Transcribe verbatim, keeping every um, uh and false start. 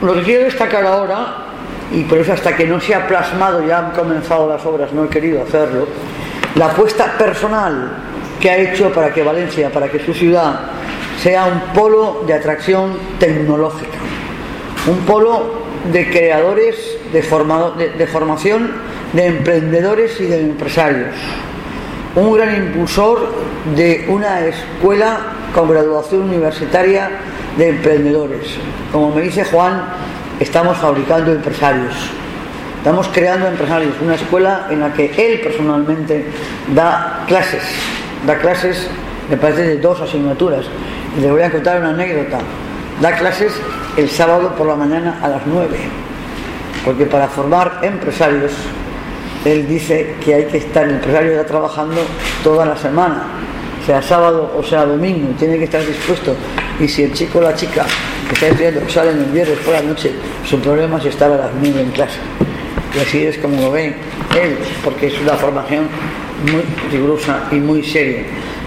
lo que quiero destacar ahora, y por eso hasta que no se ha plasmado, ya han comenzado las obras, no he querido hacerlo, la apuesta personal que ha hecho para que Valencia, para que su ciudad sea un polo de atracción tecnológica, un polo de creadores, de, formado, de, de formación de emprendedores y de empresarios, un gran impulsor de una escuela con graduación universitaria de emprendedores. Como me dice Juan, estamos fabricando empresarios, estamos creando empresarios, una escuela en la que él personalmente da clases, da clases, me parece, de dos asignaturas. Y les voy a contar una anécdota. Da clases el sábado por la mañana a las nueve, porque para formar empresarios, él dice que hay que estar, el empresario está trabajando toda la semana, sea sábado o sea domingo, tiene que estar dispuesto. Y si el chico o la chica que está estudiando salen el viernes por la noche, su problema es estar a las nueve en clase. Y así es como lo ve él, porque es una formación muy rigurosa y muy seria.